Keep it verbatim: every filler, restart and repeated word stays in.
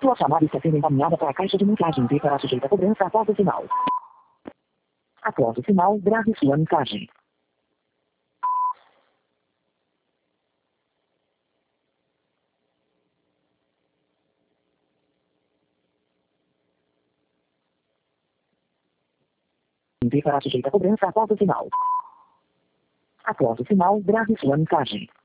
Sua chamada está sendo encaminhada para a caixa de mensagens e será sujeita a cobrança após o sinal. Após o sinal, grave sua mensagem. E será sujeita a cobrança após o sinal. Após o sinal, grave sua mensagem.